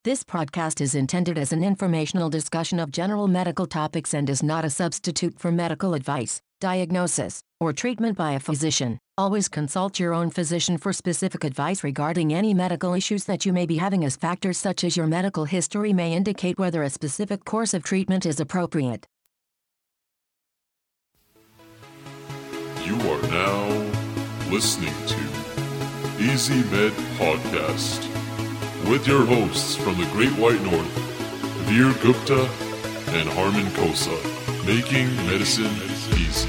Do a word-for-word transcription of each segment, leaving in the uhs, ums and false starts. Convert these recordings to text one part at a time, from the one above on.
This podcast is intended as an informational discussion of general medical topics and is not a substitute for medical advice, diagnosis, or treatment by a physician. Always consult your own physician for specific advice regarding any medical issues that you may be having, as factors such as your medical history may indicate whether a specific course of treatment is appropriate. You are now listening to Easy Med Podcast with your hosts from the Great White North, Veer Gupta and Harman Kosa, making medicine easy.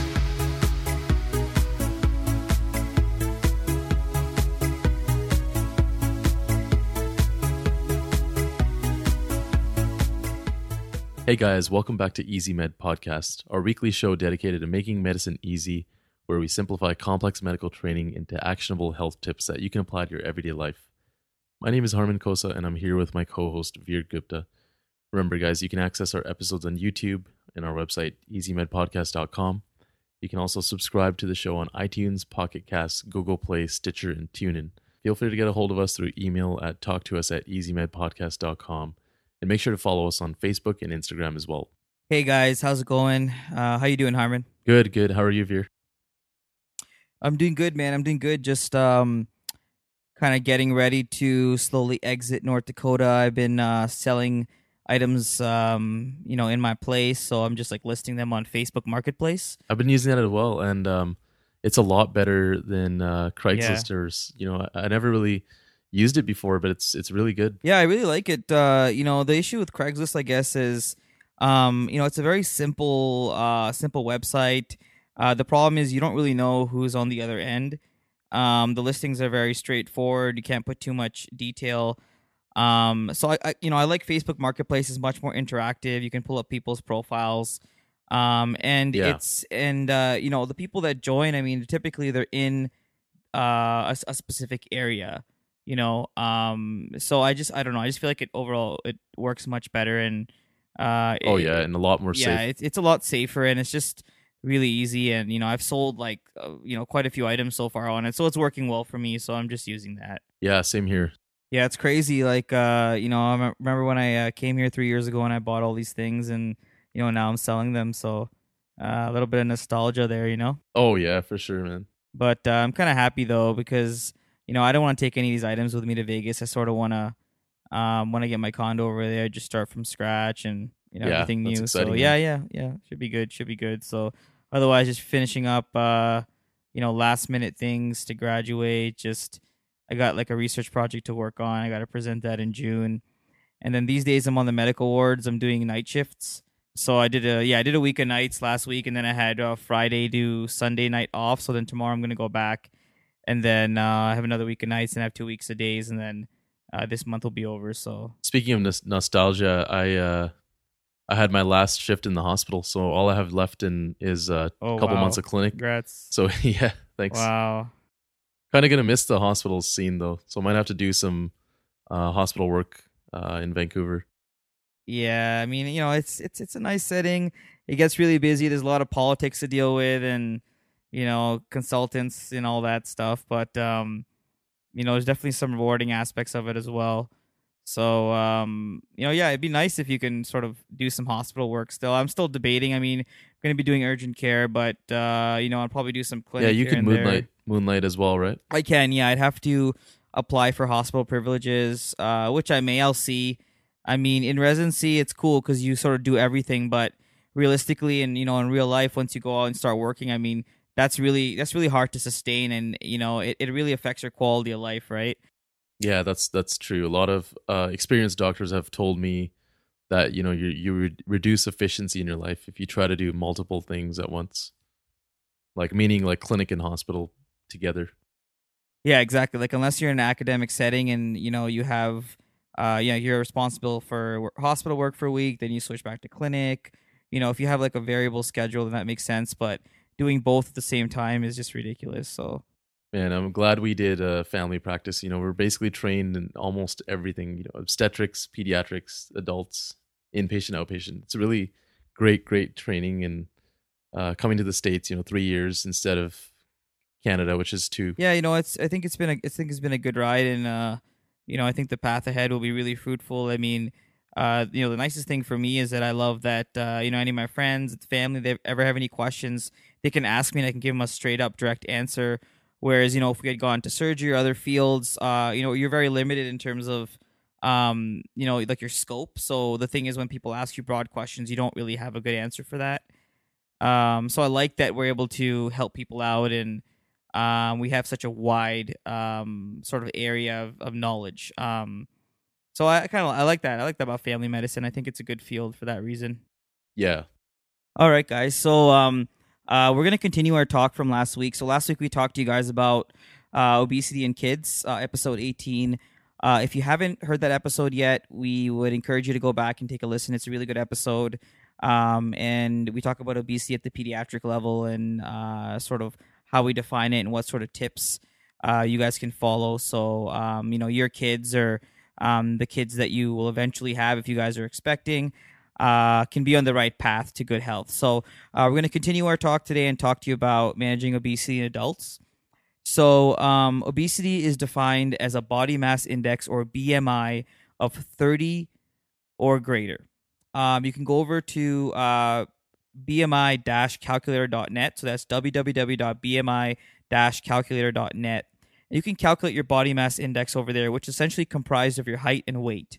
Hey guys, welcome back to Easy Med Podcast, our weekly show dedicated to making medicine easy, where we simplify complex medical training into actionable health tips that you can apply to your everyday life. My name is Harman Kosa, and I'm here with my co-host Veer Gupta. Remember guys, you can access our episodes on YouTube and our website, easy med podcast dot com. You can also subscribe to the show on iTunes, Pocket Casts, Google Play, Stitcher, and TuneIn. Feel free to get a hold of us through email at talk to us at easy med podcast dot com. And make sure to follow us on Facebook and Instagram as well. Hey guys, how's it going? Uh, how you doing, Harman? Good, good. How are you, Veer? I'm doing good, man. I'm doing good. Just um, kind of getting ready to slowly exit North Dakota. I've been uh, selling items, um, you know, in my place, so I'm just like listing them on Facebook Marketplace. I've been using that as well, and um, it's a lot better than uh, Craigslist. Yeah. Or, you know, I, I never really used it before, but it's it's really good. Yeah, I really like it. Uh, you know, the issue with Craigslist, I guess, is, um, you know, it's a very simple, uh, simple website. Uh, the problem is you don't really know who's on the other end. Um, the listings are very straightforward. You can't put too much detail. Um, so I, I, you know, I like Facebook Marketplace is much more interactive. You can pull up people's profiles. Um, and Yeah. it's and uh, you know, the people that join, I mean, typically they're in uh, a, a specific area. You know, um, so I just I don't know. I just feel like it overall it works much better, and uh, Oh it- yeah, and a lot more yeah, safe. it's it's a lot safer, and it's just really easy. And you know, I've sold like uh, you know quite a few items so far on it, so it's working well for me. So I'm just using that. Yeah, same here. Yeah, it's crazy. Like uh, you know, I rem- remember when I uh, came here three years ago and I bought all these things, and you know now I'm selling them. So uh, a little bit of nostalgia there, you know. Oh yeah, for sure, man. But uh, I'm kind of happy though because you know I don't want to take any of these items with me to Vegas. I sort of want to, um, when I get my condo over there, just start from scratch and you know Yeah, everything that's new. exciting, So yeah, yeah, yeah, should be good. Should be good. So otherwise, just finishing up, uh, you know, last minute things to graduate. Just I got like a research project to work on. I got to present that in June, and then these days I'm on the medical wards. I'm doing night shifts. So I did a yeah I did a week of nights last week, and then I had uh, Friday to Sunday night off. So then tomorrow I'm gonna go back. And then uh, I have another week of nights, and I have two weeks of days, and then uh, this month will be over. So Speaking of nos- nostalgia, I uh, I had my last shift in the hospital, so all I have left in is uh, Oh, a couple wow. months of clinic. congrats! So yeah, thanks. Wow. Kind of gonna miss the hospital scene though, so I might have to do some uh, hospital work uh, in Vancouver. Yeah, I mean, you know, it's it's it's a nice setting. It gets really busy. There's a lot of politics to deal with, and you know, consultants and all that stuff. But um, you know, there's definitely some rewarding aspects of it as well. So um, you know, yeah, it'd be nice if you can sort of do some hospital work still. I'm still debating. I mean, I'm gonna be doing urgent care, but uh, you know, I'll probably do some clinic. Yeah, you here could and there. moonlight moonlight as well, right? I can, yeah. I'd have to apply for hospital privileges, uh, which I may. I'll see. I mean, in residency, it's cool because you sort of do everything, but realistically, and you know, in real life, once you go out and start working, I mean, that's really that's really hard to sustain, and you know, it, it really affects your quality of life, right? Yeah, that's that's true. A lot of uh, experienced doctors have told me that you know you you re- reduce efficiency in your life if you try to do multiple things at once, like meaning like clinic and hospital together. Yeah, exactly. Like unless you're in an academic setting and you know you have, uh, you know, you're responsible for wor- hospital work for a week, then you switch back to clinic. You know, if you have like a variable schedule, then that makes sense. But doing both at the same time is just ridiculous. So Man, I'm glad we did uh, family practice. You know, we're basically trained in almost everything. You know, obstetrics, pediatrics, adults, inpatient, outpatient. It's a really great, great training. And uh, coming to the States, you know, three years instead of Canada, which is two. yeah, you know, it's I think it's been a I think it's been a good ride, and uh, you know, I think the path ahead will be really fruitful. I mean, uh, you know, the nicest thing for me is that I love that, uh, you know, any of my friends, family, they ever have any questions, they can ask me and I can give them a straight up direct answer. Whereas, you know, if we had gone to surgery or other fields, uh, you know, you're very limited in terms of, um, you know, like your scope. So the thing is, when people ask you broad questions, you don't really have a good answer for that. Um, so I like that we're able to help people out, and um, we have such a wide um, sort of area of, of knowledge. Um, so I kind of I like that. I like that about family medicine. I think it's a good field for that reason. Yeah. All right, guys. So um, uh, we're gonna continue our talk from last week. So last week we talked to you guys about uh, obesity in kids, uh, episode eighteen. Uh, if you haven't heard that episode yet, we would encourage you to go back and take a listen. It's a really good episode. Um, and we talk about obesity at the pediatric level and uh, sort of how we define it and what sort of tips uh, you guys can follow. So, um, you know, your kids or um, the kids that you will eventually have, if you guys are expecting, uh, can be on the right path to good health. So uh, we're going to continue our talk today and talk to you about managing obesity in adults. So um, obesity is defined as a body mass index, or B M I, of thirty or greater. Um, you can go over to uh, B M I calculator dot net. So that's w w w dot b m i calculator dot net. And you can calculate your body mass index over there, which is essentially comprised of your height and weight.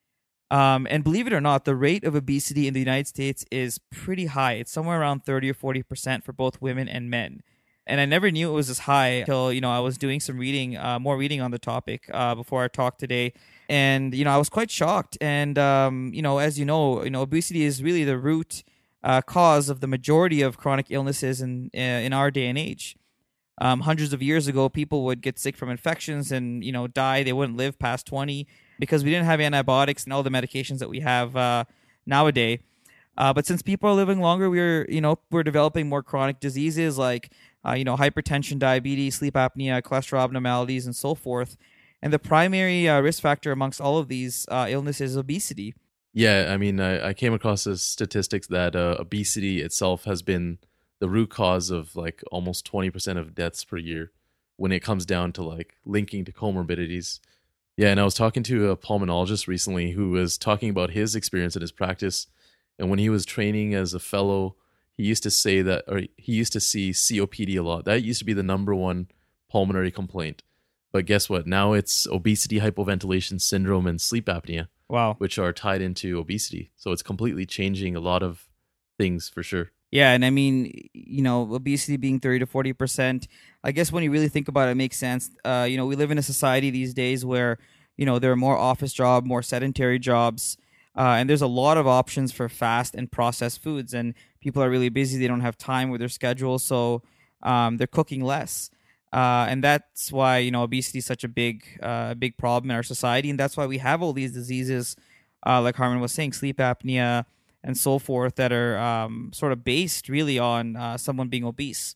Um, and believe it or not, the rate of obesity in the United States is pretty high. It's somewhere around thirty or forty percent for both women and men. And I never knew it was as high until, you know, I was doing some reading, uh, more reading on the topic uh, before our talk today. And, you know, I was quite shocked. And, um, you know, as you know, you know, obesity is really the root uh, cause of the majority of chronic illnesses in, in our day and age. Um, hundreds of years ago, people would get sick from infections and, you know, die. They wouldn't live past twenty because we didn't have antibiotics and all the medications that we have uh, nowadays. Uh, but since people are living longer, we're, you know, we're developing more chronic diseases like, uh, you know, hypertension, diabetes, sleep apnea, cholesterol abnormalities, and so forth. And the primary uh, risk factor amongst all of these uh, illnesses is obesity. Yeah, I mean, I, I came across the statistics that uh, obesity itself has been the root cause of like almost twenty percent of deaths per year when it comes down to like linking to comorbidities. Yeah, and I was talking to a pulmonologist recently who was talking about his experience in his practice. And when he was training as a fellow, he used to say that, or he used to see C O P D a lot. That used to be the number one pulmonary complaint. But guess what? Now it's obesity, hypoventilation syndrome, and sleep apnea. Wow. Which are tied into obesity. So it's completely changing a lot of things for sure. Yeah, and I mean, you know, obesity being thirty to forty percent, I guess when you really think about it, it makes sense. Uh, you know, we live in a society these days where, you know, there are more office jobs, more sedentary jobs, uh, and there's a lot of options for fast and processed foods, and people are really busy. They don't have time with their schedule, so um, they're cooking less. Uh, and that's why, you know, obesity is such a big, uh, big problem in our society, and that's why we have all these diseases, uh, like Harmon was saying, sleep apnea and so forth, that are um, sort of based really on uh, someone being obese.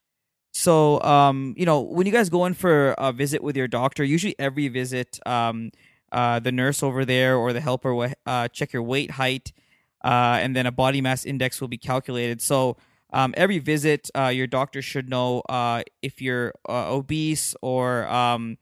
So, um, you know, when you guys go in for a visit with your doctor, usually every visit, um, uh, the nurse over there or the helper will uh, check your weight, height, uh, and then a body mass index will be calculated. So um, every visit, uh, your doctor should know uh, if you're uh, obese or, um,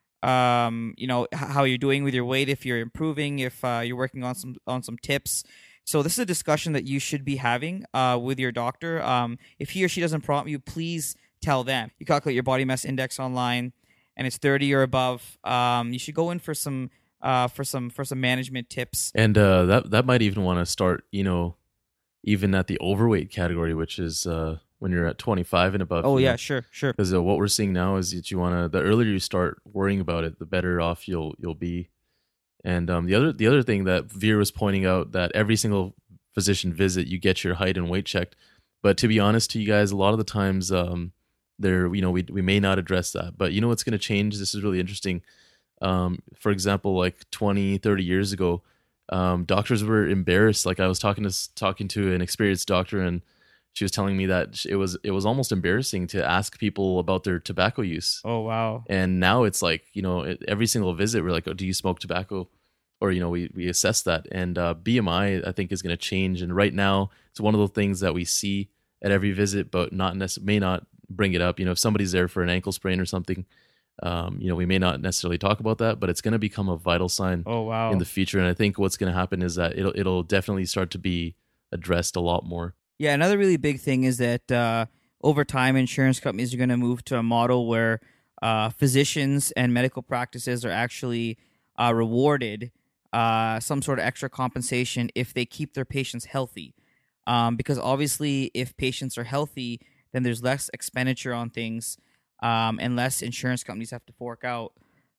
um, you know, h- how you're doing with your weight, if you're improving, if uh, you're working on some on some tips. So this is a discussion that you should be having uh, with your doctor. Um, if he or she doesn't prompt you, please tell them. You calculate your body mass index online, and it's thirty or above. Um, you should go in for some uh, for some for some management tips. And uh, that that might even want to start, you know, even at the overweight category, which is uh, when you're at twenty-five and above. Oh yeah, know? sure, sure. Because uh, what we're seeing now is that you want to. The earlier you start worrying about it, the better off you'll you'll be. And um, the other the other thing that Veer was pointing out, that every single physician visit you get your height and weight checked. But to be honest to you guys, a lot of the times um, there you know we we may not address that. But you know what's going to change? This is really interesting. Um, for example, like twenty, thirty years ago, um, doctors were embarrassed. Like I was talking to talking to an experienced doctor, and she was telling me that it was it was almost embarrassing to ask people about their tobacco use. Oh wow! And now it's like, you know, every single visit we're like, oh, do you smoke tobacco? Or, you know, we we assess that. And uh, B M I, I think, is going to change. And right now, it's one of the things that we see at every visit, but not necess- may not bring it up. You know, if somebody's there for an ankle sprain or something, Um, you know, we may not necessarily talk about that, but it's going to become a vital sign Oh wow. in the future. And I think what's going to happen is that it'll it'll definitely start to be addressed a lot more. Yeah, another really big thing is that uh, over time, insurance companies are going to move to a model where uh, physicians and medical practices are actually uh, rewarded uh, some sort of extra compensation if they keep their patients healthy. Um, because obviously, if patients are healthy, then there's less expenditure on things um, and less insurance companies have to fork out.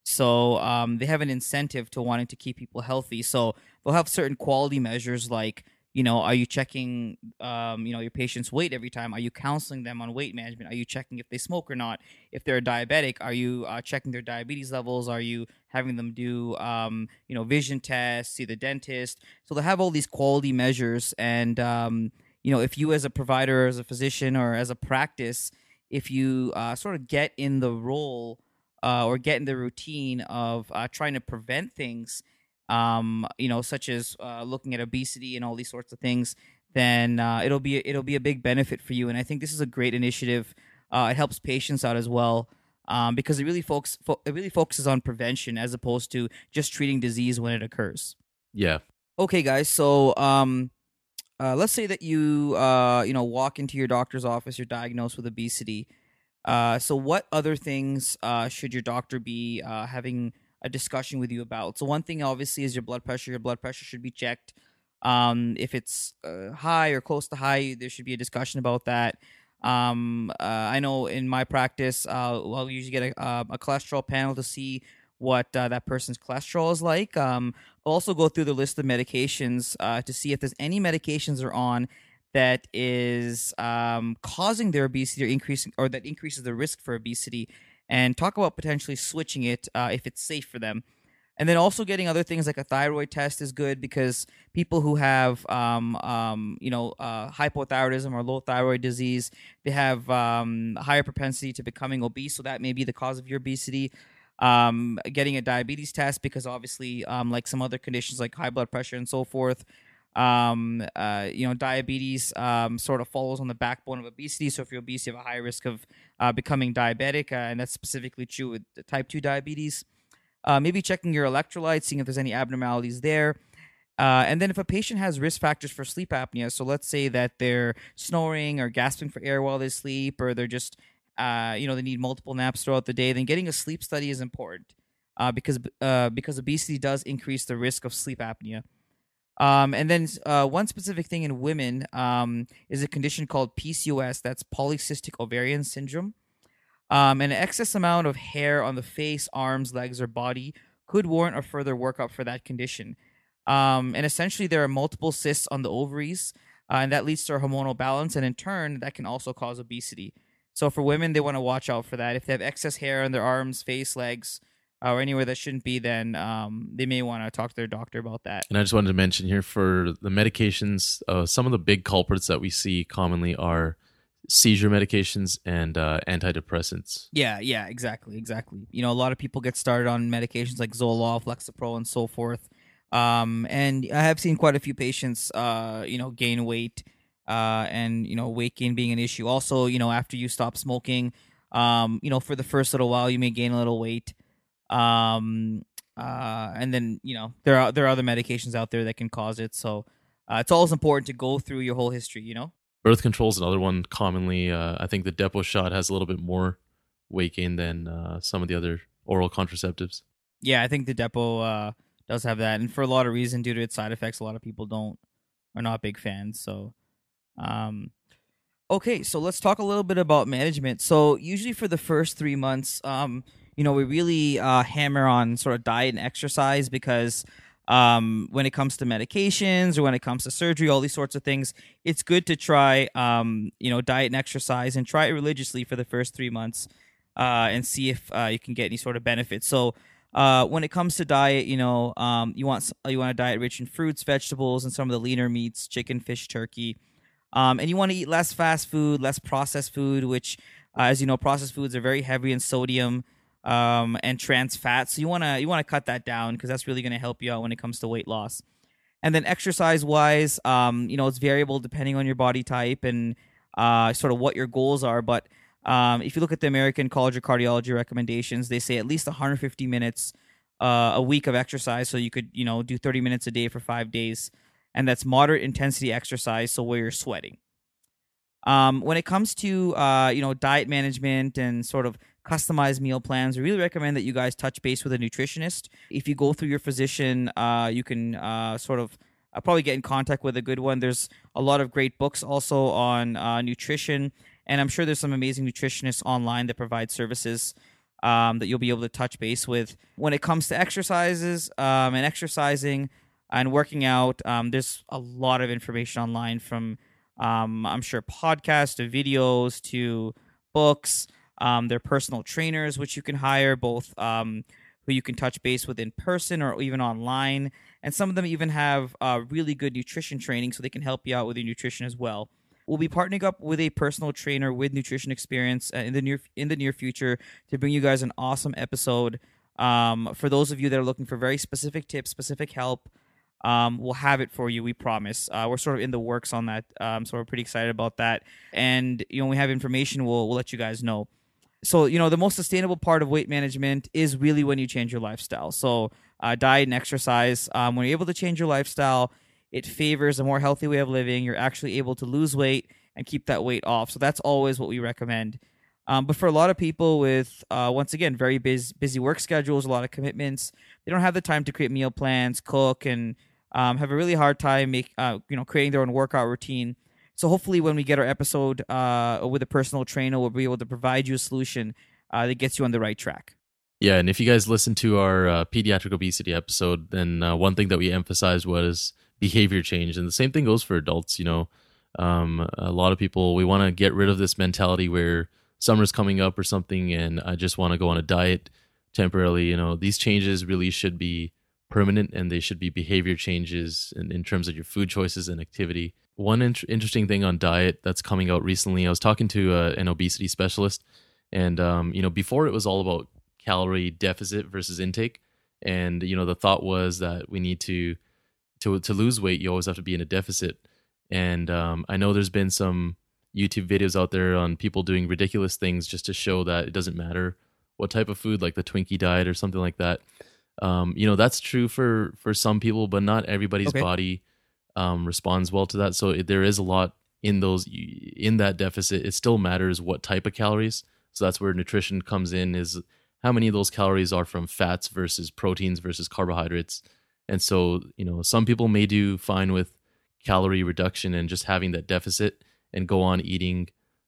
So um, they have an incentive to wanting to keep people healthy. So they'll have certain quality measures like, you know, are you checking, um, you know, your patient's weight every time? Are you counseling them on weight management? Are you checking if they smoke or not? If they're diabetic, are you uh, checking their diabetes levels? Are you having them do, um, you know, vision tests, see the dentist? So they have all these quality measures. And, um, you know, if you as a provider, as a physician, or as a practice, if you uh, sort of get in the role uh, or get in the routine of uh, trying to prevent things, um you know such as uh looking at obesity and all these sorts of things, then uh it'll be it'll be a big benefit for you. And I think this is a great initiative. Uh it helps patients out as well, um because it really focus fo- it really focuses on prevention as opposed to just treating disease when it occurs. Yeah. Okay guys, so um uh let's say that you uh you know walk into your doctor's office, you're diagnosed with obesity. Uh so what other things uh should your doctor be uh having a discussion with you about? So one thing obviously is your blood pressure. Your blood pressure should be checked. Um, if it's uh, high or close to high, there should be a discussion about that. Um, uh, I know in my practice, uh, well, we usually get a, uh, a cholesterol panel to see what uh, that person's cholesterol is like. Um, I'll also go through the list of medications uh, to see if there's any medications they're on that is um, causing their obesity or increasing, or that increases the risk for obesity, and talk about potentially switching it uh, if it's safe for them. And then also getting other things like a thyroid test is good, because people who have, um, um, you know, uh, hypothyroidism or low thyroid disease, they have um, a higher propensity to becoming obese. So that may be the cause of your obesity. Um, getting a diabetes test, because obviously, um, like some other conditions like high blood pressure and so forth, um, uh, you know, diabetes um, sort of follows on the backbone of obesity. So if you're obese, you have a high risk of uh, becoming diabetic, uh, and that's specifically true with type two diabetes. Uh, maybe checking your electrolytes, seeing if there's any abnormalities there. Uh, and then if a patient has risk factors for sleep apnea, so let's say that they're snoring or gasping for air while they sleep, or they're just, uh, you know, they need multiple naps throughout the day, then getting a sleep study is important uh, because uh, because obesity does increase the risk of sleep apnea. Um, and then uh, one specific thing in women um, is a condition called P C O S, that's polycystic ovarian syndrome. Um, an excess amount of hair on the face, arms, legs, or body could warrant a further workup for that condition. Um, and essentially, there are multiple cysts on the ovaries, uh, and that leads to a hormonal balance, and in turn, that can also cause obesity. So for women, they want to watch out for that. If they have excess hair on their arms, face, legs, uh, or anywhere that shouldn't be, then um, they may want to talk to their doctor about that. And I just wanted to mention here for the medications, uh, some of the big culprits that we see commonly are seizure medications and uh, antidepressants. Yeah, yeah, exactly, exactly. You know, a lot of people get started on medications like Zoloft, Lexapro, and so forth. Um, and I have seen quite a few patients, uh, you know, gain weight, uh, and, you know, weight gain being an issue. Also, you know, after you stop smoking, um, you know, for the first little while, you may gain a little weight. Um, uh, and then, you know, there are, there are other medications out there that can cause it. So uh, it's always important to go through your whole history, you know? Birth control is another one commonly. Uh, I think the Depo shot has a little bit more weight gain than uh, some of the other oral contraceptives. Yeah, I think the Depo uh, does have that, and for a lot of reasons, due to its side effects, a lot of people don't are not big fans. So, um, okay, so let's talk a little bit about management. So, usually for the first three months, um, you know, we really uh, hammer on sort of diet and exercise, because um, when it comes to medications or when it comes to surgery, all these sorts of things, it's good to try, um, you know, diet and exercise, and try it religiously for the first three months uh, and see if uh, you can get any sort of benefits. So, Uh, when it comes to diet, you know, um, you want you want a diet rich in fruits, vegetables, and some of the leaner meats, chicken, fish, turkey, um, and you want to eat less fast food, less processed food, which, uh, as you know, processed foods are very heavy in sodium um, and trans fat. So you wanna you wanna cut that down, because that's really going to help you out when it comes to weight loss. And then exercise wise, um, you know, it's variable depending on your body type and uh, sort of what your goals are, but Um, if you look at the American College of Cardiology recommendations, they say at least one hundred fifty minutes uh, a week of exercise. So you could, you know, do thirty minutes a day for five days. And that's moderate intensity exercise, so where you're sweating. Um, when it comes to, uh, you know, diet management and sort of customized meal plans, we really recommend that you guys touch base with a nutritionist. If you go through your physician, uh, you can uh, sort of uh, probably get in contact with a good one. There's a lot of great books also on uh, nutrition, and I'm sure there's some amazing nutritionists online that provide services um, that you'll be able to touch base with. When it comes to exercises um, and exercising and working out, um, there's a lot of information online from Um, I'm sure podcasts to videos to books. Um, they're personal trainers, which you can hire, both um, who you can touch base with in person or even online. And some of them even have uh, really good nutrition training, so they can help you out with your nutrition as well. We'll be partnering up with a personal trainer with nutrition experience uh, in the near in the near future to bring you guys an awesome episode. Um, for those of you that are looking for very specific tips, specific help, Um, we'll have it for you, we promise. Uh, we're sort of in the works on that, um, so we're pretty excited about that. And you know, when we have information, we'll we'll let you guys know. So you know, the most sustainable part of weight management is really when you change your lifestyle. So uh, diet and exercise. Um, when you're able to change your lifestyle, it favors a more healthy way of living. You're actually able to lose weight and keep that weight off. So that's always what we recommend. Um, but for a lot of people with, uh, once again, very busy, busy work schedules, a lot of commitments, they don't have the time to create meal plans, cook, and Um, have a really hard time make uh, you know creating their own workout routine. So hopefully when we get our episode uh, with a personal trainer, we'll be able to provide you a solution uh, that gets you on the right track. Yeah, and if you guys listen to our uh, pediatric obesity episode, then uh, one thing that we emphasized was behavior change. And the same thing goes for adults. You know, um, a lot of people, we want to get rid of this mentality where summer's coming up or something and I just want to go on a diet temporarily. You know, these changes really should be permanent, and they should be behavior changes in, in terms of your food choices and activity. One int- interesting thing on diet that's coming out recently, I was talking to uh, an obesity specialist, and um, you know, before it was all about calorie deficit versus intake, and you know, the thought was that we need to to to lose weight, you always have to be in a deficit. And um, I know there's been some YouTube videos out there on people doing ridiculous things just to show that it doesn't matter what type of food, like the Twinkie diet or something like that. Um, you know, that's true for, for some people, but not everybody's Okay. body um, responds well to that. So it, there is a lot in those, in that deficit. It still matters what type of calories. So that's where nutrition comes in, is how many of those calories are from fats versus proteins versus carbohydrates. And so, you know, some people may do fine with calorie reduction and just having that deficit and go on eating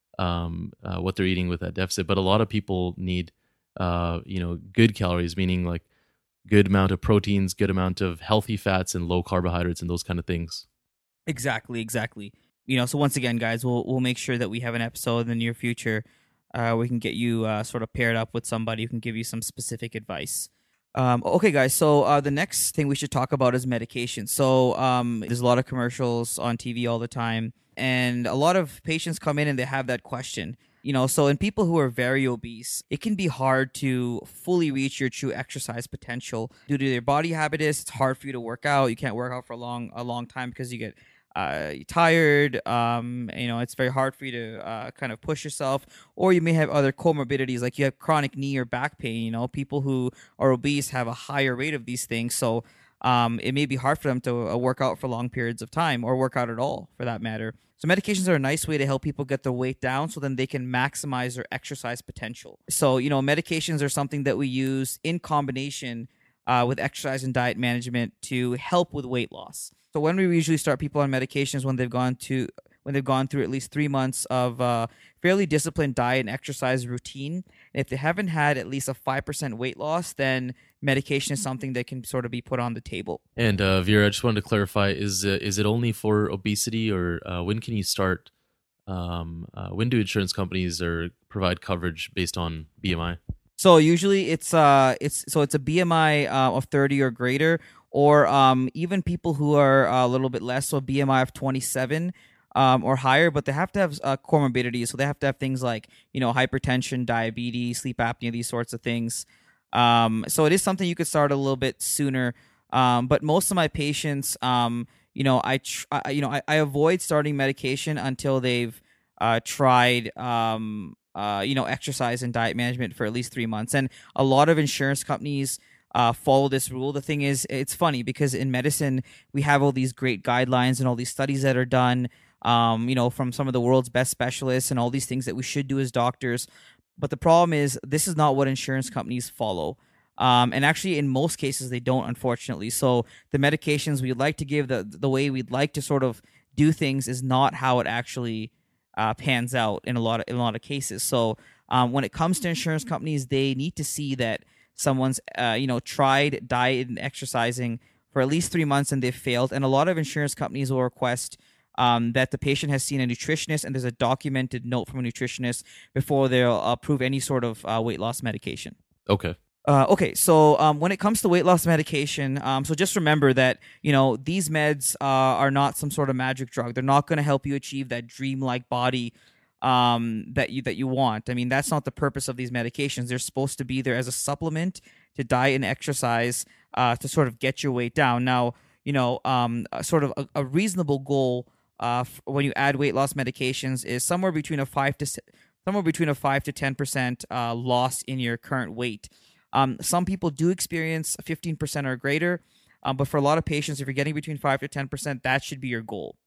um, uh, what they're eating with that deficit. But a lot of people need, uh, you know, good calories, meaning like good amount of proteins, good amount of healthy fats, and low carbohydrates, and those kind of things. Exactly, exactly. You know, so once again, guys, we'll we'll make sure that we have an episode in the near future. Uh, we can get you uh, sort of paired up with somebody who can give you some specific advice. Um, okay, guys. So uh, the next thing we should talk about is medication. So um, there's a lot of commercials on T V all the time, and a lot of patients come in and they have that question. You know, so in people who are very obese, it can be hard to fully reach your true exercise potential due to their body habitus. It's hard for you to work out. You can't work out for a long, a long time because you get uh, tired. Um, you know, it's very hard for you to uh, kind of push yourself. Or you may have other comorbidities, like you have chronic knee or back pain. You know, people who are obese have a higher rate of these things. So um, it may be hard for them to uh, work out for long periods of time, or work out at all, for that matter. So medications are a nice way to help people get their weight down so then they can maximize their exercise potential. So, you know, medications are something that we use in combination uh, with exercise and diet management to help with weight loss. So when we usually start people on medications, when they've gone to when they've gone through at least three months of uh, fairly disciplined diet and exercise routine. And if they haven't had at least a five percent weight loss, then medication is something that can sort of be put on the table. And uh, Vera, I just wanted to clarify, is uh, is it only for obesity, or uh, when can you start, um, uh, when do insurance companies or provide coverage based on B M I? So usually it's uh it's so it's a B M I uh, of thirty or greater, or um even people who are a little bit less, so B M I of twenty-seven um or higher, but they have to have uh, comorbidities. So they have to have things like, you know, hypertension, diabetes, sleep apnea, these sorts of things. Um, so it is something you could start a little bit sooner. Um, but most of my patients, um, you know, I, tr- I you know, I, I avoid starting medication until they've uh, tried, um, uh, you know, exercise and diet management for at least three months. And a lot of insurance companies uh, follow this rule. The thing is, it's funny because in medicine, we have all these great guidelines and all these studies that are done, um, you know, from some of the world's best specialists and all these things that we should do as doctors. But the problem is, this is not what insurance companies follow. Um, and actually, in most cases, they don't, unfortunately. So the medications we'd like to give, the the way we'd like to sort of do things, is not how it actually uh, pans out in a lot of in a lot of cases. So um, when it comes to insurance companies, they need to see that someone's uh, you know tried diet and exercising for at least three months and they've failed. And a lot of insurance companies will request um, that the patient has seen a nutritionist and there's a documented note from a nutritionist before they'll approve any sort of uh, weight loss medication. Okay. Uh, okay, so um, when it comes to weight loss medication, um, so just remember that, you know, these meds uh, are not some sort of magic drug. They're not going to help you achieve that dreamlike body um, that you that you want. I mean, that's not the purpose of these medications. They're supposed to be there as a supplement to diet and exercise uh, to sort of get your weight down. Now, you know, um, sort of a, a reasonable goal uh, f- when you add weight loss medications is somewhere between a five to somewhere between a five to ten percent uh, loss in your current weight. Um, some people do experience fifteen percent or greater, um, but for a lot of patients, if you're getting between five to ten percent, that should be your goal.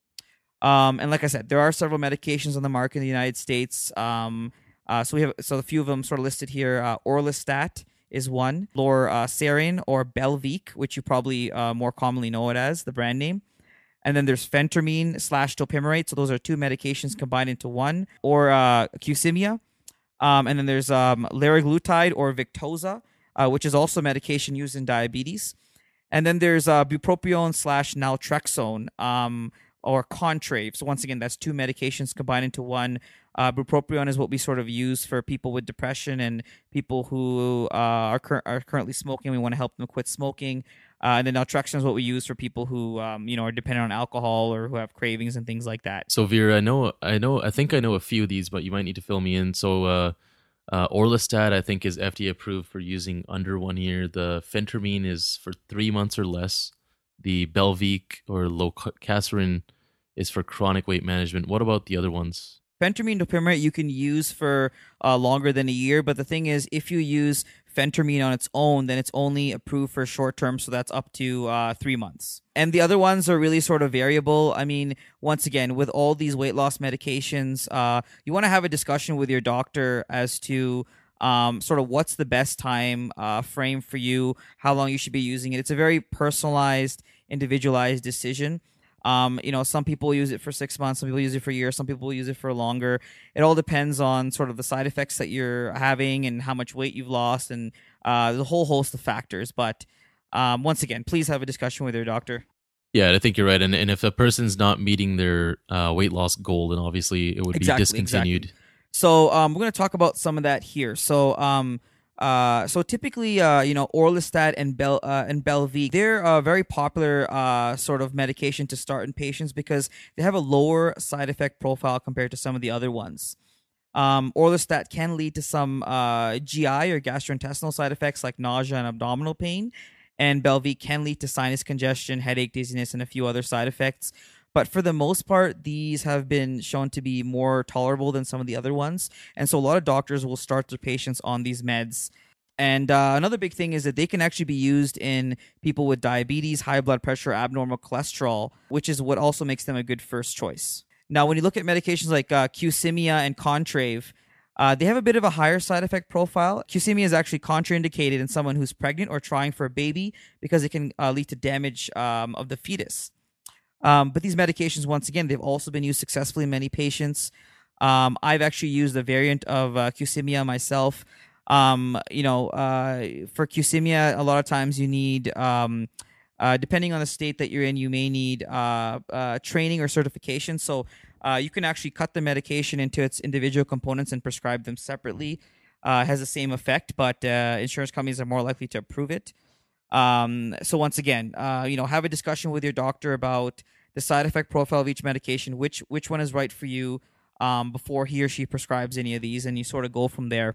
Um, and like I said, there are several medications on the market in the United States. Um, uh, so we have so a few of them sort of listed here. Uh, Orlistat is one, Lorcaserin or Belviq, which you probably uh, more commonly know it as, the brand name. And then there's phentermine slash topiramate. So those are two medications combined into one, or uh, Qsymia. Um, and then there's um, liraglutide or Victoza, uh, which is also medication used in diabetes. And then there's uh, bupropion slash naltrexone um, or Contrave. So once again, that's two medications combined into one. Uh, bupropion is what we sort of use for people with depression and people who uh, are, cur- are currently smoking. We want to help them quit smoking. Uh, and then naltrexone is what we use for people who, um, you know, are dependent on alcohol or who have cravings and things like that. So Veer, I know, I know, I think I know a few of these, but you might need to fill me in. So uh, uh, Orlistat, I think, is F D A approved for using under one year. The phentermine is for three months or less. The Belviq or Lorcaserin is for chronic weight management. What about the other ones? Phentermine topiramate you can use for uh, longer than a year, but the thing is, if you use phentermine on its own, then it's only approved for short term, so that's up to uh, three months. And the other ones are really sort of variable. I mean, once again, with all these weight loss medications, uh, you want to have a discussion with your doctor as to um, sort of what's the best time uh, frame for you, how long you should be using it. It's a very personalized, individualized decision. Um, you know, some people use it for six months, some people use it for a year, some people use it for longer. It all depends on sort of the side effects that you're having and how much weight you've lost, and uh, the whole host of factors. But um, once again, please have a discussion with your doctor. Yeah, I think you're right. And and if a person's not meeting their uh, weight loss goal, then obviously it would exactly, be discontinued. Exactly. So um, we're going to talk about some of that here. So um, Uh, so typically, uh, you know, Orlistat and Bel uh, and Belviq, they're a very popular uh, sort of medication to start in patients because they have a lower side effect profile compared to some of the other ones. Um, Orlistat can lead to some uh, G I or gastrointestinal side effects like nausea and abdominal pain, and Belviq can lead to sinus congestion, headache, dizziness, and a few other side effects. But for the most part, these have been shown to be more tolerable than some of the other ones. And so a lot of doctors will start their patients on these meds. And uh, another big thing is that they can actually be used in people with diabetes, high blood pressure, abnormal cholesterol, which is what also makes them a good first choice. Now, when you look at medications like uh, Qsymia and Contrave, uh, they have a bit of a higher side effect profile. Qsymia is actually contraindicated in someone who's pregnant or trying for a baby because it can uh, lead to damage um, of the fetus. Um, but these medications, once again, they've also been used successfully in many patients. Um, I've actually used a variant of uh, Qsymia myself. Um, you know, uh, for Qsymia, a lot of times you need, um, uh, depending on the state that you're in, you may need uh, uh, training or certification. So uh, you can actually cut the medication into its individual components and prescribe them separately. Uh, it has the same effect, but uh, insurance companies are more likely to approve it. Um, so once again, uh, you know, have a discussion with your doctor about the side effect profile of each medication, which which one is right for you, um, before he or she prescribes any of these, and you sort of go from there.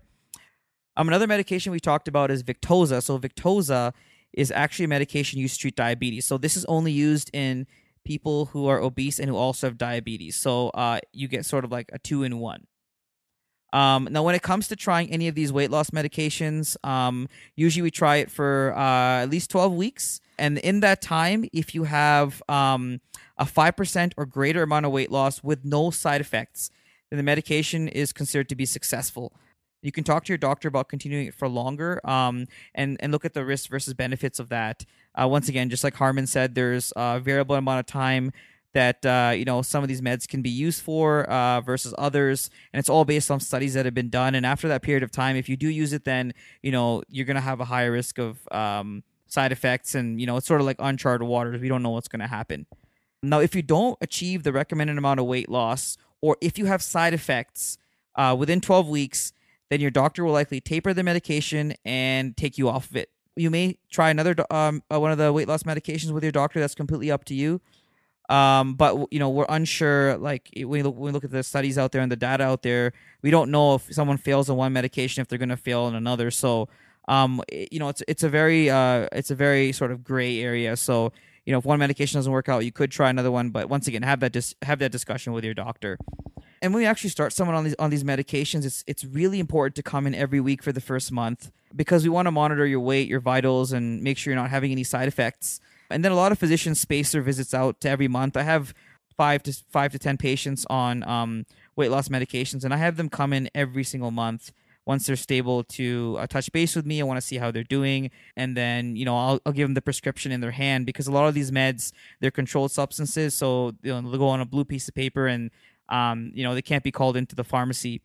Um, another medication we talked about is Victoza. So Victoza is actually a medication used to treat diabetes. So this is only used in people who are obese and who also have diabetes. So uh, you get sort of like a two in one. Um, now, when it comes to trying any of these weight loss medications, um, usually we try it for uh, at least twelve weeks. And in that time, if you have um, a five percent or greater amount of weight loss with no side effects, then the medication is considered to be successful. You can talk to your doctor about continuing it for longer um, and, and look at the risks versus benefits of that. Uh, once again, just like Harman said, there's a variable amount of time that uh, you know some of these meds can be used for uh, versus others, and it's all based on studies that have been done. And after that period of time, if you do use it, then you know you're going to have a higher risk of um, side effects, and you know it's sort of like uncharted waters. We don't know what's going to happen. Now, if you don't achieve the recommended amount of weight loss, or if you have side effects uh, within twelve weeks, then your doctor will likely taper the medication and take you off of it. You may try another um, uh, one of the weight loss medications with your doctor. That's completely up to you. Um, but you know, we're unsure, like when we, look, when we look at the studies out there and the data out there, we don't know if someone fails on one medication, if they're going to fail on another. So, um, you know, it's, it's a very, uh, it's a very sort of gray area. So, you know, if one medication doesn't work out, you could try another one, but once again, have that, dis- have that discussion with your doctor. And when we actually start someone on these, on these medications, it's, it's really important to come in every week for the first month because we want to monitor your weight, your vitals, and make sure you're not having any side effects. And then a lot of physicians space their visits out to every month. I have five to five to ten patients on um, weight loss medications, and I have them come in every single month once they're stable to uh, touch base with me. I want to see how they're doing, and then you know I'll, I'll give them the prescription in their hand because a lot of these meds, they're controlled substances, so you know, they'll go on a blue piece of paper, and um, you know they can't be called into the pharmacy.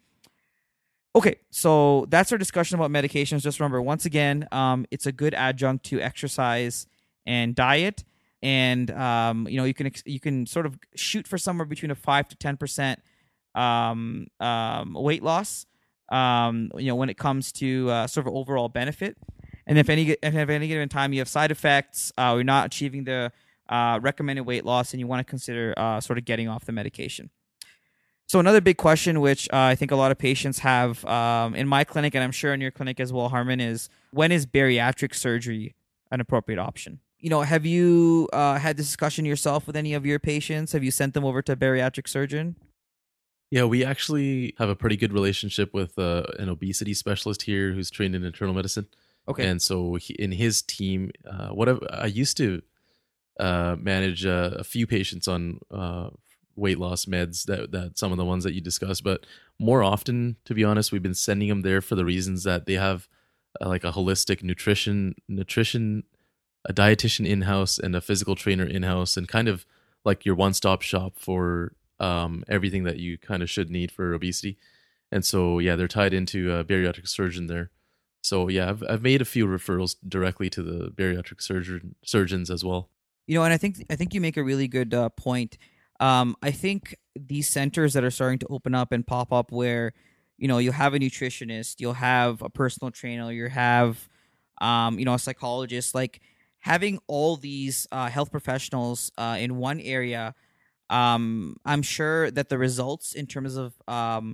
Okay, so that's our discussion about medications. Just remember, once again, um, it's a good adjunct to exercise and diet, and um, you know you can you can sort of shoot for somewhere between a five to ten percent um, um, weight loss. Um, you know when it comes to uh, sort of overall benefit, and if any if at any given time you have side effects, uh, you're not achieving the uh, recommended weight loss, and you want to consider uh, sort of getting off the medication. So another big question, which uh, I think a lot of patients have um, in my clinic, and I'm sure in your clinic as well, Harman, is when is bariatric surgery an appropriate option? You know, have you uh, had this discussion yourself with any of your patients? Have you sent them over to a bariatric surgeon? Yeah, we actually have a pretty good relationship with uh, an obesity specialist here who's trained in internal medicine. Okay. And so he, in his team, uh, whatever I used to uh, manage uh, a few patients on uh, weight loss meds, that, that some of the ones that you discussed, but more often, to be honest, we've been sending them there for the reasons that they have uh, like a holistic nutrition, nutrition, a dietitian in-house and a physical trainer in-house, and kind of like your one-stop shop for um, everything that you kind of should need for obesity. And so, yeah, they're tied into a bariatric surgeon there. So, yeah, I've I've made a few referrals directly to the bariatric surgeon surgeons as well. You know, and I think I think you make a really good uh, point. Um, I think these centers that are starting to open up and pop up where, you know, you'll have a nutritionist, you'll have a personal trainer, you have, um, you know, a psychologist, like having all these uh, health professionals uh, in one area, um, I'm sure that the results in terms of um,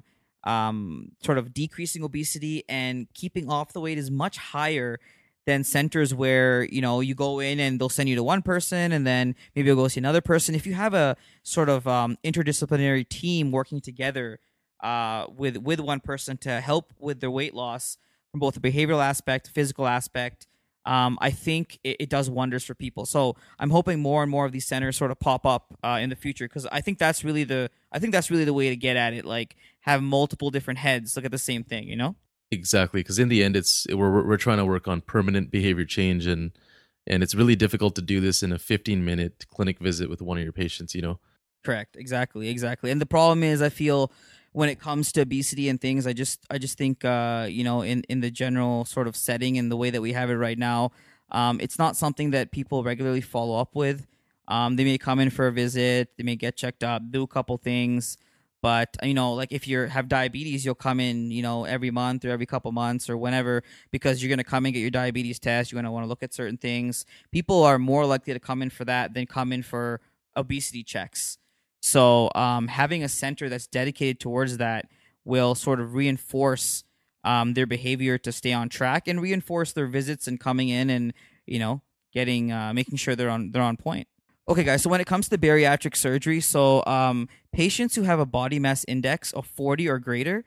um, sort of decreasing obesity and keeping off the weight is much higher than centers where, you know, you go in and they'll send you to one person and then maybe you'll go see another person. If you have a sort of um, interdisciplinary team working together uh, with, with one person to help with their weight loss from both the behavioral aspect, physical aspect, Um, I think it, it does wonders for people. So I'm hoping more and more of these centers sort of pop up uh, in the future because I think that's really the I think that's really the way to get at it. Like have multiple different heads look at the same thing, you know? Exactly, because in the end, it's we're we're trying to work on permanent behavior change, and and it's really difficult to do this in a fifteen minute clinic visit with one of your patients. You know? Correct. Exactly. Exactly. And the problem is, I feel when it comes to obesity and things, I just I just think uh, you know, in, in the general sort of setting and the way that we have it right now, um, it's not something that people regularly follow up with. Um, they may come in for a visit, they may get checked up, do a couple things, but you know, like if you have diabetes, you'll come in, you know, every month or every couple months or whenever because you're gonna come and get your diabetes test. You're gonna want to look at certain things. People are more likely to come in for that than come in for obesity checks. So um, having a center that's dedicated towards that will sort of reinforce um, their behavior to stay on track and reinforce their visits and coming in and, you know, getting uh, making sure they're on they're on point. Okay, guys. So when it comes to bariatric surgery, so um, patients who have a body mass index of forty or greater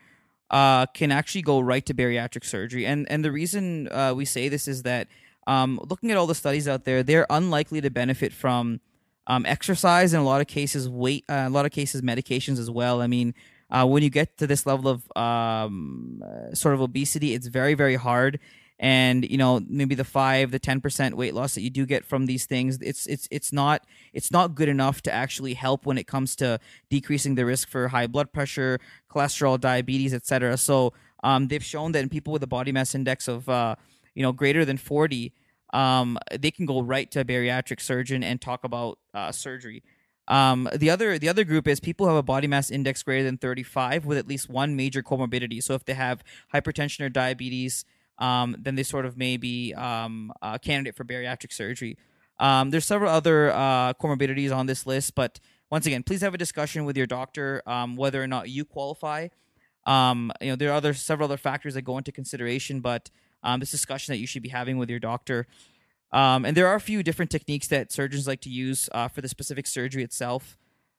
uh, can actually go right to bariatric surgery. And and the reason uh, we say this is that um, looking at all the studies out there, they're unlikely to benefit from um, exercise, in a lot of cases, weight, uh, a lot of cases, medications as well. I mean, uh, when you get to this level of um, uh, sort of obesity, it's very, very hard. And, you know, maybe the five, the ten percent weight loss that you do get from these things, it's it's it's not it's not good enough to actually help when it comes to decreasing the risk for high blood pressure, cholesterol, diabetes, et cetera. So um, they've shown that in people with a body mass index of uh, you know greater than forty, um, they can go right to a bariatric surgeon and talk about uh, surgery. Um, the other the other group is people who have a body mass index greater than thirty-five with at least one major comorbidity. So if they have hypertension or diabetes, Um, then they sort of may be um, a candidate for bariatric surgery. Um, there's several other uh, comorbidities on this list, but once again, please have a discussion with your doctor um, whether or not you qualify. Um, you know, there are other several other factors that go into consideration, but um, this discussion that you should be having with your doctor. Um, and there are a few different techniques that surgeons like to use uh, for the specific surgery itself.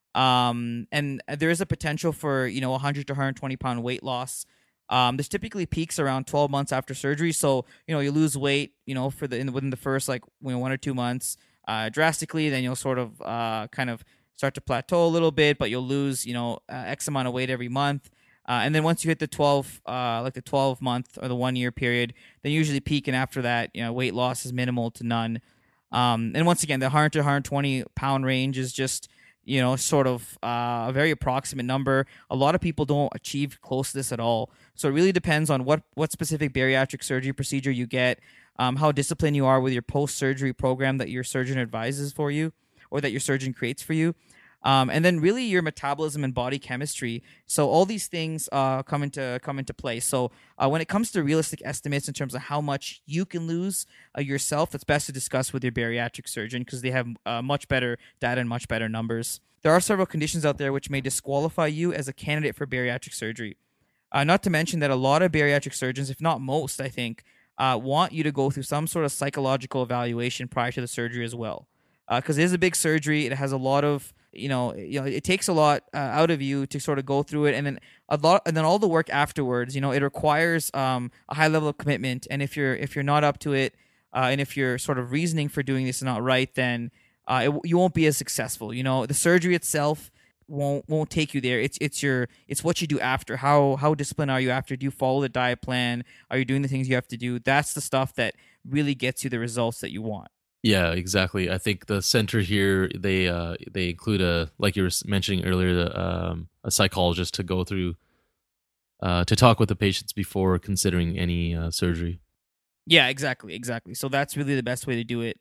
Um, and there is a potential for, you know, one hundred to one hundred twenty pound weight loss. Um, this typically peaks around twelve months after surgery. So, you know, you lose weight, you know, for the in, within the first like you know, one or two months uh, drastically. Then you'll sort of uh, kind of start to plateau a little bit, but you'll lose, you know, uh, X amount of weight every month. Uh, and then once you hit the twelve, uh, like the twelve month or the one year period, then you usually peak. And after that, you know, weight loss is minimal to none. Um, and once again, the one hundred to one hundred twenty pound range is just, you know, sort of uh, a very approximate number. A lot of people don't achieve close to this at all. So it really depends on what, what specific bariatric surgery procedure you get, um, how disciplined you are with your post-surgery program that your surgeon advises for you or that your surgeon creates for you. Um, and then really your metabolism and body chemistry. So all these things uh, come into come into play. So uh, when it comes to realistic estimates in terms of how much you can lose uh, yourself, it's best to discuss with your bariatric surgeon because they have uh, much better data and much better numbers. There are several conditions out there which may disqualify you as a candidate for bariatric surgery. Uh, not to mention that a lot of bariatric surgeons, if not most, I think, uh, want you to go through some sort of psychological evaluation prior to the surgery as well. Because uh, it is a big surgery. It has a lot of, you know, you know, it takes a lot uh, out of you to sort of go through it. And then a lot, and then all the work afterwards, you know, it requires um, a high level of commitment. And if you're, if you're not up to it, uh, and if your sort of reasoning for doing this is not right, then uh, it, you won't be as successful. You know, the surgery itself won't won't take you there. It's it's your it's what you do after. How how disciplined are you after? Do you follow the diet plan? Are you doing the things you have to do? That's the stuff that really gets you the results that you want. Yeah, exactly. I think the center here they uh, they include a like you were mentioning earlier, the, um, a psychologist to go through uh, to talk with the patients before considering any uh, surgery. Yeah, exactly, exactly. So that's really the best way to do it.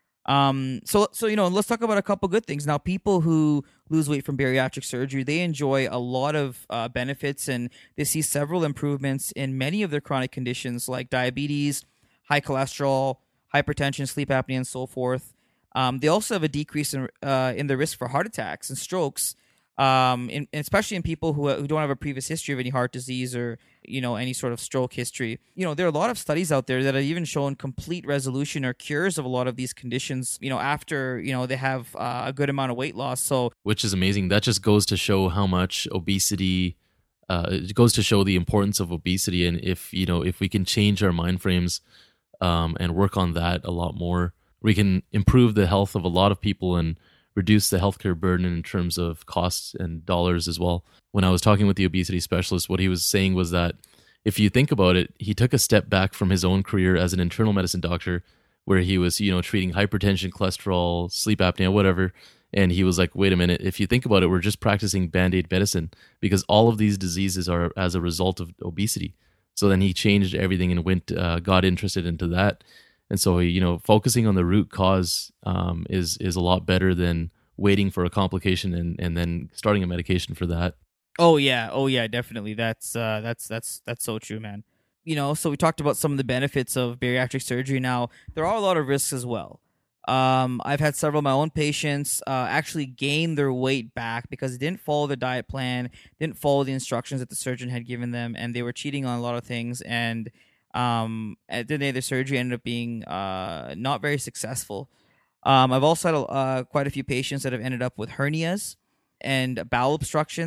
Um, so, so, you know, let's talk about a couple good things. Now, people who lose weight from bariatric surgery, they enjoy a lot of uh, benefits and they see several improvements in many of their chronic conditions like diabetes, high cholesterol, hypertension, sleep apnea, and so forth. Um, they also have a decrease in, uh, in the risk for heart attacks and strokes, um, in, especially in people who, who don't have a previous history of any heart disease or, you know, any sort of stroke history. You know, there are a lot of studies out there that have even shown complete resolution or cures of a lot of these conditions, you know, after, you know, they have uh, a good amount of weight loss. So, which is amazing. That just goes to show how much obesity, uh, it goes to show the importance of obesity. And if, you know, if we can change our mind frames um, and work on that a lot more, we can improve the health of a lot of people and reduce the healthcare burden in terms of costs and dollars as well. When I was talking with the obesity specialist, what he was saying was that if you think about it, he took a step back from his own career as an internal medicine doctor where he was, you know, treating hypertension, cholesterol, sleep apnea, whatever. And he was like, wait a minute, if you think about it, we're just practicing Band-Aid medicine because all of these diseases are as a result of obesity. So then he changed everything and went, uh, got interested into that. And so, you know, focusing on the root cause um, is is a lot better than waiting for a complication and, and then starting a medication for that. Oh yeah, oh yeah, definitely. That's uh, that's that's that's so true, man. You know, so we talked about some of the benefits of bariatric surgery. Now, there are a lot of risks as well. Um, I've had several of my own patients uh, actually gain their weight back because they didn't follow the diet plan, didn't follow the instructions that the surgeon had given them, and they were cheating on a lot of things. And um, at the day of the surgery ended up being uh, not very successful. Um, I've also had uh, quite a few patients that have ended up with hernias and bowel obstructions.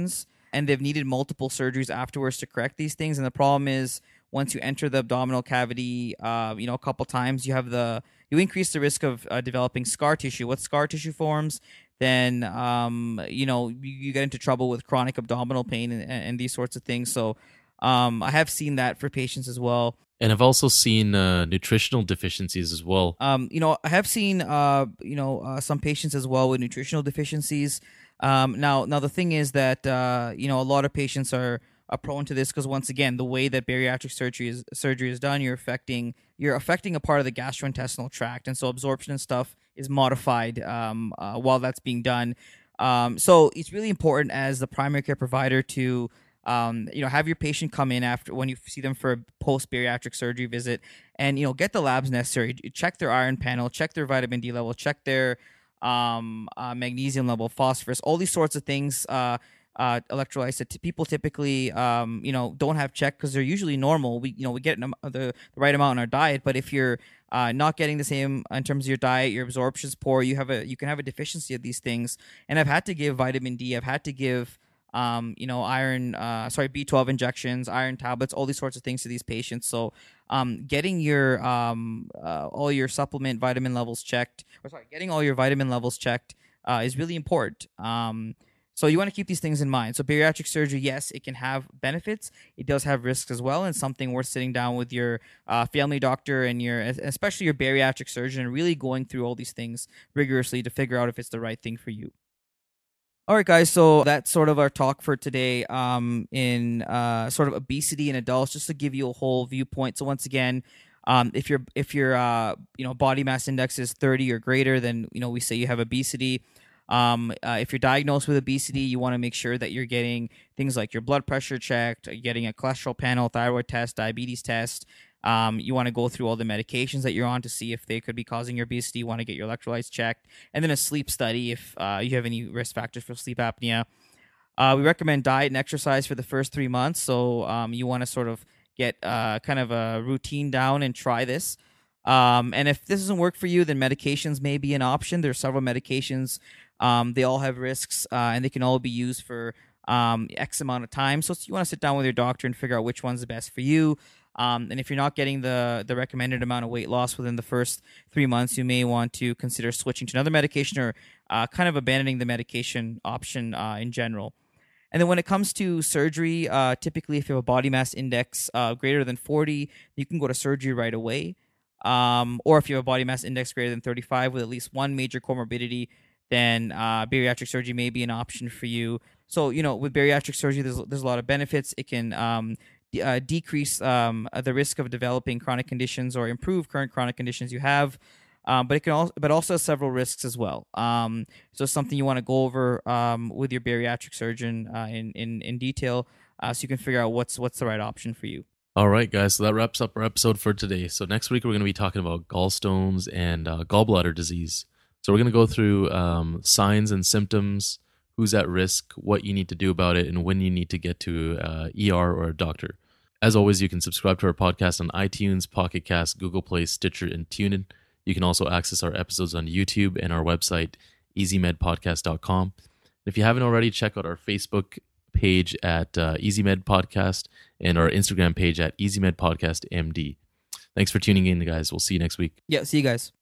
and they've needed multiple surgeries afterwards to correct these things. And the problem is, once you enter the abdominal cavity, uh, you know, a couple times, you have the you increase the risk of uh, developing scar tissue. Once scar tissue forms, then um, you know you, you get into trouble with chronic abdominal pain and, and these sorts of things. So um, I have seen that for patients as well. And I've also seen uh, nutritional deficiencies as well. Um, you know, I have seen uh, you know uh, some patients as well with nutritional deficiencies. Um, now, now the thing is that uh, you know a lot of patients are. are prone to this because once again, the way that bariatric surgery is surgery is done, you're affecting you're affecting a part of the gastrointestinal tract, and so absorption and stuff is modified um, uh, while that's being done. Um, so it's really important as the primary care provider to um, you know have your patient come in after when you see them for a post bariatric surgery visit, and you know get the labs necessary, check their iron panel, check their vitamin D level, check their um, uh, magnesium level, phosphorus, all these sorts of things. Uh, Uh, electrolytes that t- people typically, um, you know, don't have checked because they're usually normal. We, you know, we get the, the right amount in our diet, but if you're uh, not getting the same in terms of your diet, your absorption's poor, you have a, you can have a deficiency of these things. And I've had to give vitamin D. I've had to give, um, you know, iron, uh, sorry, B twelve injections, iron tablets, all these sorts of things to these patients. So, um, getting your, um, uh, all your supplement vitamin levels checked, or sorry, getting all your vitamin levels checked, uh, is really important. Um, So you want to keep these things in mind. So bariatric surgery, yes, it can have benefits. It does have risks as well, and something worth sitting down with your uh, family doctor and your, especially your bariatric surgeon, and really going through all these things rigorously to figure out if it's the right thing for you. All right, guys. So that's sort of our talk for today um, in uh, sort of obesity in adults, just to give you a whole viewpoint. So once again, um, if your if your uh, you know body mass index is thirty or greater, then you know we say you have obesity. Um, uh, if you're diagnosed with obesity, you want to make sure that you're getting things like your blood pressure checked, getting a cholesterol panel, thyroid test, diabetes test. Um, you want to go through all the medications that you're on to see if they could be causing your obesity. You want to get your electrolytes checked. And then a sleep study if uh, you have any risk factors for sleep apnea. Uh, we recommend diet and exercise for the first three months. So um, you want to sort of get uh, kind of a routine down and try this. Um, and if this doesn't work for you, then medications may be an option. There are several medications. Um, they all have risks, uh, and they can all be used for um, X amount of time. So you want to sit down with your doctor and figure out which one's the best for you. Um, and if you're not getting the, the recommended amount of weight loss within the first three months, you may want to consider switching to another medication or uh, kind of abandoning the medication option uh, in general. And then when it comes to surgery, uh, typically if you have a body mass index uh, greater than forty, you can go to surgery right away. Um, or if you have a body mass index greater than thirty-five with at least one major comorbidity, then uh, bariatric surgery may be an option for you. So, you know, with bariatric surgery, there's there's a lot of benefits. It can um, d- uh, decrease um, the risk of developing chronic conditions or improve current chronic conditions you have. Um, but it can also, but also has several risks as well. Um, so it's something you want to go over um, with your bariatric surgeon uh, in in in detail, uh, so you can figure out what's what's the right option for you. All right, guys. So that wraps up our episode for today. So next week we're going to be talking about gallstones and uh, gallbladder disease. So we're going to go through um, signs and symptoms, who's at risk, what you need to do about it, and when you need to get to uh, E R or a doctor. As always, you can subscribe to our podcast on iTunes, Pocket Cast, Google Play, Stitcher, and TuneIn. You can also access our episodes on YouTube and our website, easy med podcast dot com. If you haven't already, check out our Facebook page at uh, EasyMed Podcast and our Instagram page at EasyMed Podcast M D. Thanks for tuning in, guys. We'll see you next week. Yeah, see you guys.